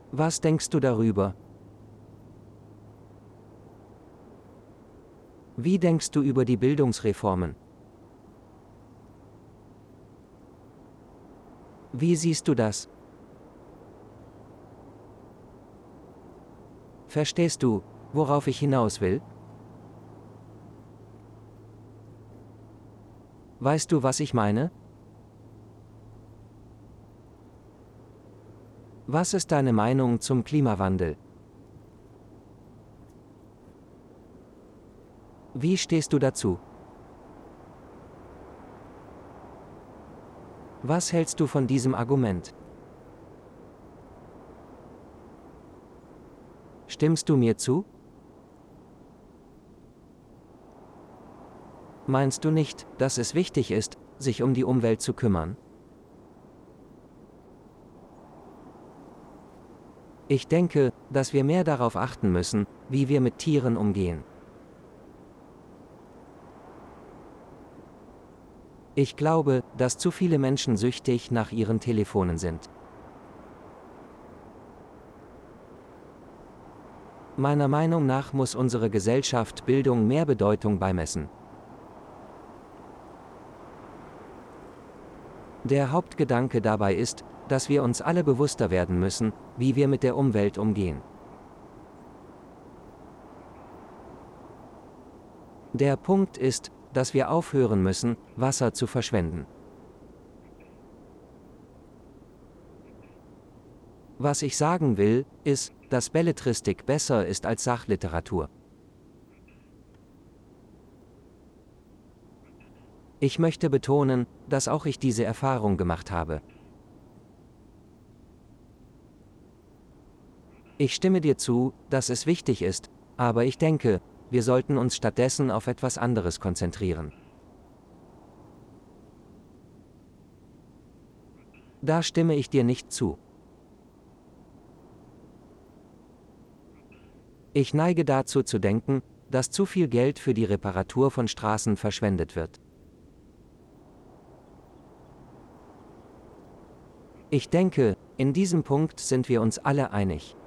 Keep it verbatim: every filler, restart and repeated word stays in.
Was denkst du darüber? Wie denkst du über die Bildungsreformen? Wie siehst du das? Verstehst du, worauf ich hinaus will? Weißt du, was ich meine? Was ist deine Meinung zum Klimawandel? Wie stehst du dazu? Was hältst du von diesem Argument? Stimmst du mir zu? Meinst du nicht, dass es wichtig ist, sich um die Umwelt zu kümmern? Ich denke, dass wir mehr darauf achten müssen, wie wir mit Tieren umgehen. Ich glaube, dass zu viele Menschen süchtig nach ihren Telefonen sind. Meiner Meinung nach muss unsere Gesellschaft Bildung mehr Bedeutung beimessen. Der Hauptgedanke dabei ist, dass wir uns alle bewusster werden müssen, wie wir mit der Umwelt umgehen. Der Punkt ist, dass wir aufhören müssen, Wasser zu verschwenden. Was ich sagen will, ist, dass Belletristik besser ist als Sachliteratur. Ich möchte betonen, dass auch ich diese Erfahrung gemacht habe. Ich stimme dir zu, dass es wichtig ist, aber ich denke, wir sollten uns stattdessen auf etwas anderes konzentrieren. Da stimme ich dir nicht zu. Ich neige dazu zu denken, dass zu viel Geld für die Reparatur von Straßen verschwendet wird. Ich denke, in diesem Punkt sind wir uns alle einig.